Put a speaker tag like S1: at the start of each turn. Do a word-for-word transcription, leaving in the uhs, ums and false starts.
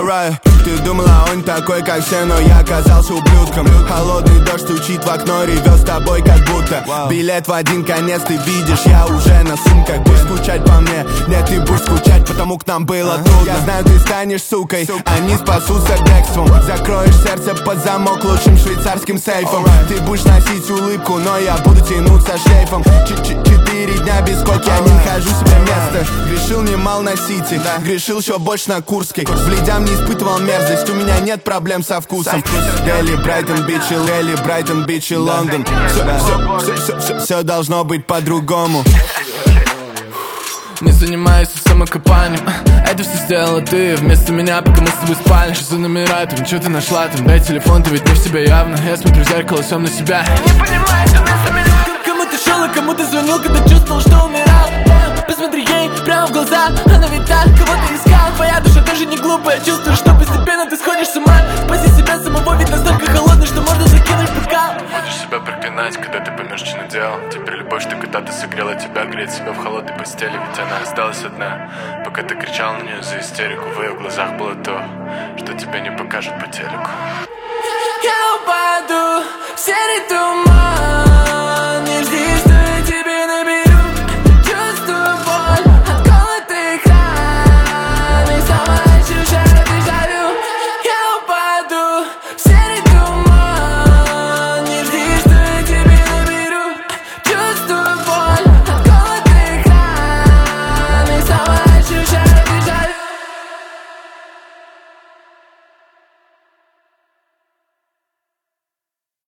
S1: Alright. Ты думала, он такой, как все, но я оказался ублюдком. Холодный дождь стучит в окно, ревел с тобой как будто билет в один конец, ты видишь, я уже на сумках. Будешь скучать по мне, нет, ты будешь скучать, потому к нам было трудно. Я знаю, ты станешь сукой, они спасутся бегством. Закроешь сердце под замок лучшим швейцарским сейфом. Ты будешь носить улыбку, но я буду тянуться шлейфом. Четыре дня без коки, я не нахожу себе места. Грешил немал на Сити, грешил еще больше на Курской. Бледям не испытывал мерзость, у меня нет проблем со вкусом. Дели, Брайтон, Бич и Лели, Брайтон, Бич и Лондон. Все должно быть по-другому.
S2: Не занимаюсь самокопанием, это все сделала ты вместо меня, пока мы с тобой спали. Что за номера там, что ты нашла там? Дай телефон, ты ведь не в себе явно. Я смотрю в зеркало, сам на себя. Не понимаю, что вместо меня. Кому ты шел и кому ты звонил, когда чувствовал, что умирал? Посмотри ей прямо в глаза, она ведь так, кого ты искал. Твоя душа даже не глупая, чувствуешь, что постепенно ты сходишь с ума. Спаси себя самого, ведь настолько холодный, что можно закинуть бокал. Будешь себя проклинать, когда ты поймешь, что наделал. Теперь любовь, что когда-то согрела тебя, греет себя в холодной постели, ведь она осталась одна. Пока ты кричал на нее за истерику, в ее глазах было то, что тебе не покажут по телеку. Я упаду в серый туман, не жди, что я тебе наберу. Чувствую боль от колотых ран и сама ощущаю дежавю. Я упаду в серый туман, не жди, что я тебе наберу. Чувствую боль от колотых ран и сама ощущаю дежавю.